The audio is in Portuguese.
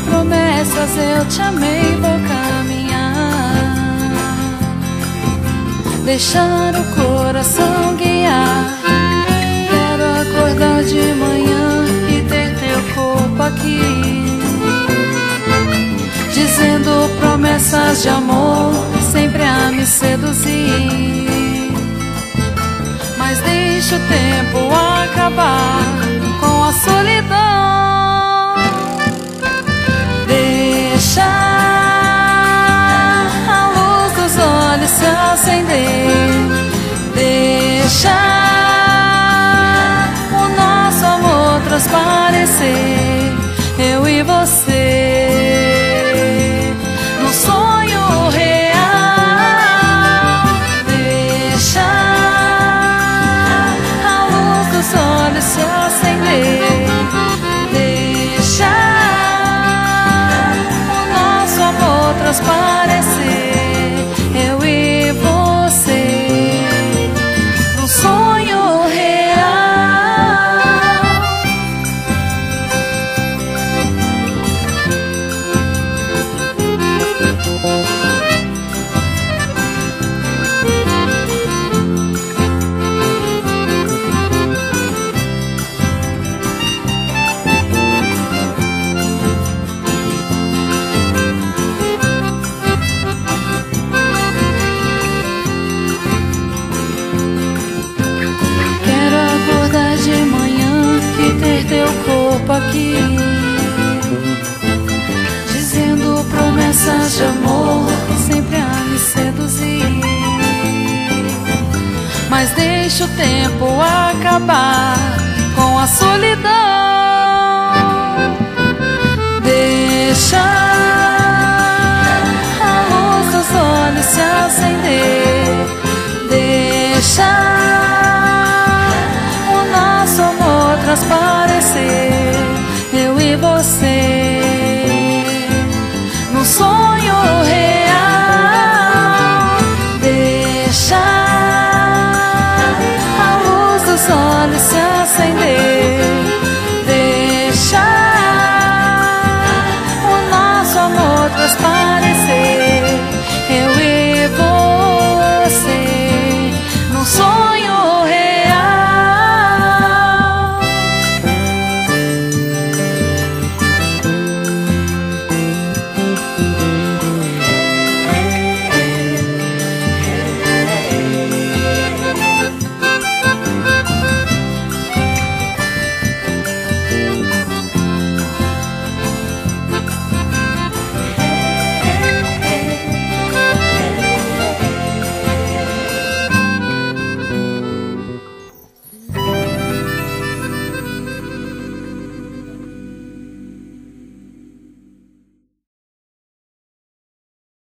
promessas eu te amei, vou caminhar, deixar o coração guiar. Quero acordar de manhã e ter teu corpo aqui, dizendo promessas de amor, sempre a me seduzir. Mas deixa o tempo acabar com a solidão. Deixa a luz dos olhos se acender. Deixa o nosso amor transparecer, eu e você, num sonho real. Deixa a luz dos olhos se acender. Deixa o nosso amor transparecer, eu e você, num sonho real. Quero acordar de manhã e ter teu corpo aqui, dizendo promessas de amor, sempre a me seduzir. Mas deixa o tempo acabar com a solidão. Deixa a luz dos olhos se acender.